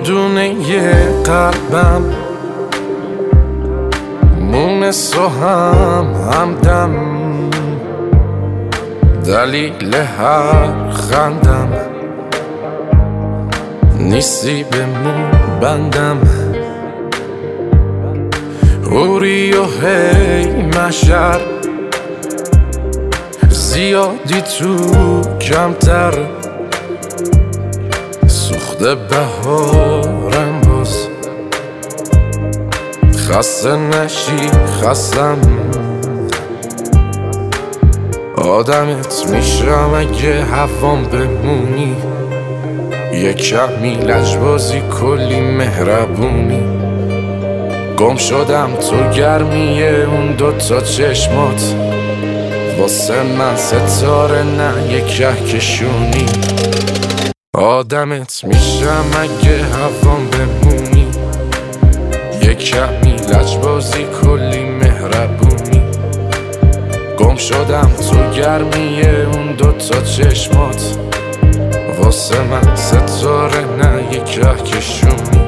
دونه قلبم مونس و همدم، دلیل هر خندم نیستی به مون بندم. اوری و هی مشر زیادی تو کمتر، سوخته بهارم باز خسته نشی خستم. آدمت میشم اگه هوام بمونی، یه کمی لجبازی کلی مهربونی. گم شدم تو گرمیه اون دوتا چشمات، واسه من ستاره نه یه کهکشونی. آدمت میشم اگه هوام بمونی، یه کمی لجبازی کلی مهربونی. گم شدم تو گرمیه اون دوتا چشمات، واسه من ستاره نه یه کهکشونی.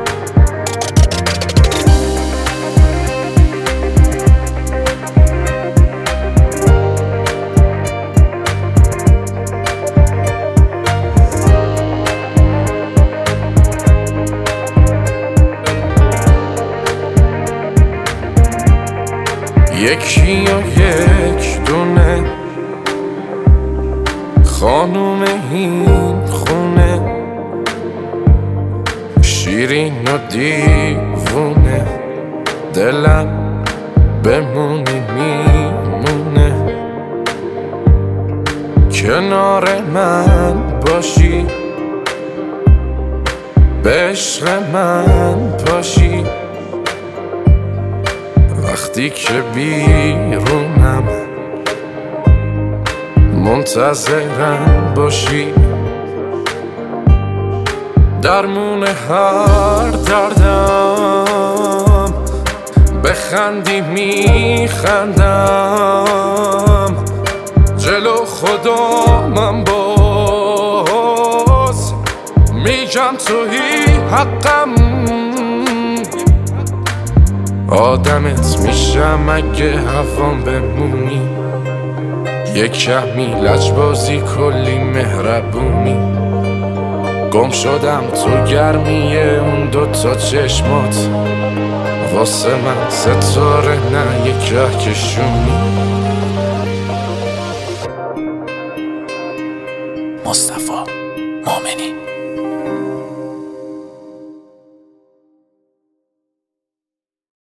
یکی و یک دونه خانوم این خونه، شیرین و دیوونه، دلم بمونی میمونه. کنار من باشی، به عشق من پاشی، وقتی که بیرونم منتظرم باشی. درمون هر دردم بخندی میخندم، جلو خدا من باز میگم تویی حقم. آدمت میشم اگه هوام بمونی، یه کمی لجبازی کلی مهربونی. گم شدم تو گرمیه اون دوتا چشمات، واسه من ستاره نه یه کهکشونی. مصطفی مومنی.